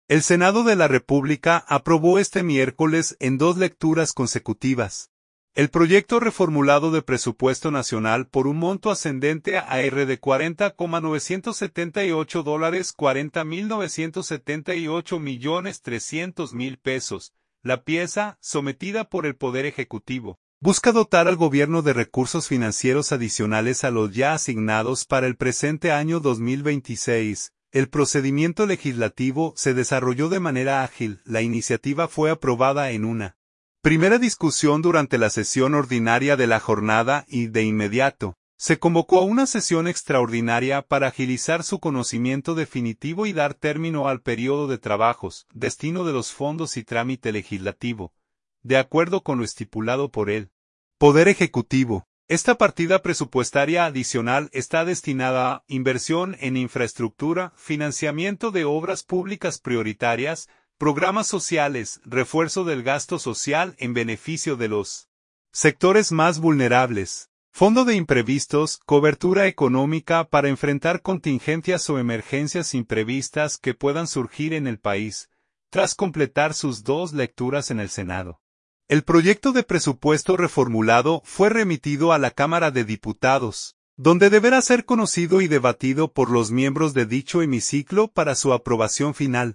El Senado de la República aprobó este miércoles en 2 lecturas consecutivas el proyecto reformulado de presupuesto nacional por un monto ascendente a de $40,978, $40,978,300,000 La pieza, sometida por el Poder Ejecutivo, busca dotar al gobierno de recursos financieros adicionales a los ya asignados para el presente año 2026. El procedimiento legislativo se desarrolló de manera ágil. La iniciativa fue aprobada en una primera discusión durante la sesión ordinaria de la jornada y, de inmediato, se convocó a una sesión extraordinaria para agilizar su conocimiento definitivo y dar término al periodo de trabajos, destino de los fondos y trámite legislativo, de acuerdo con lo estipulado por el Poder Ejecutivo. Esta partida presupuestaria adicional está destinada a inversión en infraestructura, financiamiento de obras públicas prioritarias, programas sociales, refuerzo del gasto social en beneficio de los sectores más vulnerables, fondo de imprevistos, cobertura económica para enfrentar contingencias o emergencias imprevistas que puedan surgir en el país, tras completar sus 2 lecturas en el Senado. El proyecto de presupuesto reformulado fue remitido a la Cámara de Diputados, donde deberá ser conocido y debatido por los miembros de dicho hemiciclo para su aprobación final.